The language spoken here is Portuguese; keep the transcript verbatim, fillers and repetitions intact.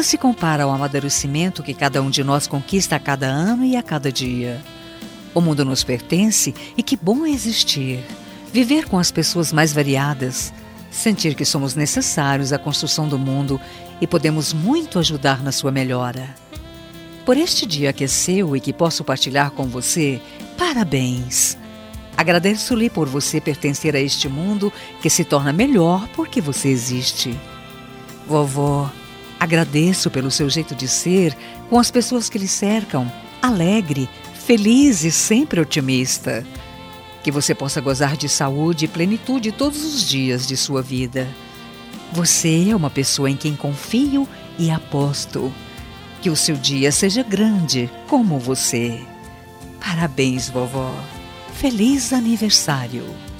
se compara ao amadurecimento que cada um de nós conquista a cada ano e a cada dia. O mundo nos pertence e que bom é existir, viver com as pessoas mais variadas, sentir que somos necessários à construção do mundo e podemos muito ajudar na sua melhora. Por este dia que é seu e que posso partilhar com você, parabéns! Agradeço-lhe por você pertencer a este mundo que se torna melhor porque você existe. Vovó, agradeço pelo seu jeito de ser com as pessoas que lhe cercam, alegre, feliz e sempre otimista. Que você possa gozar de saúde e plenitude todos os dias de sua vida. Você é uma pessoa em quem confio e aposto. Que o seu dia seja grande como você. Parabéns, vovó. Feliz aniversário!